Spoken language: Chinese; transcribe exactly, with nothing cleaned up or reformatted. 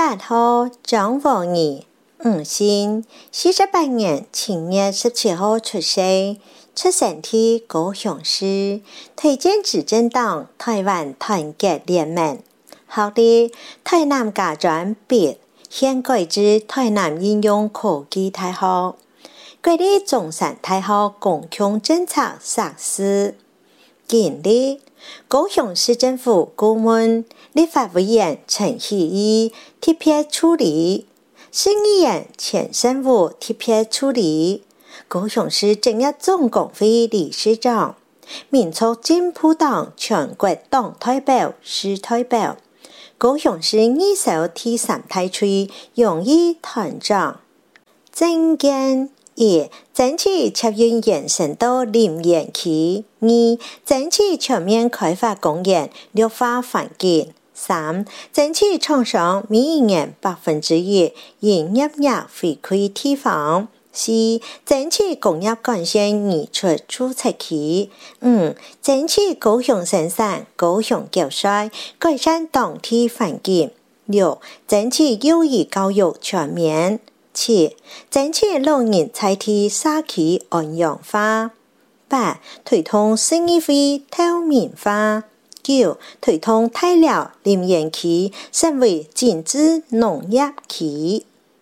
八號張和義，五星，四十八年七月十七號出世，出生地高雄市，推薦執政黨台灣團結聯盟，學歷台南家專畢，現改至台南應用科技大學，國立中山大學公共政策碩士，經歷高雄市政府顧問、立法委員陳希義特別處理、市議員前勝務特別處理、高雄市政業總工會理事長、民族進步黨全國黨代表、市代表、高雄市二手第三大區榮譽團長。政見一、爭取捷運延伸到林園區；二、爭取全面開發公園，綠化環境；三、爭取廠商每一年百分之一營業額回饋地方；四、爭取工業幹線移出注冊區；五、爭取高雄生產、高雄叫帥，改善當地環境；六、爭取幼兒教育全面。七、爭取老人在地社區安養化；八、推動市議會透明化；九、推動太寮林園區成為精緻農業區。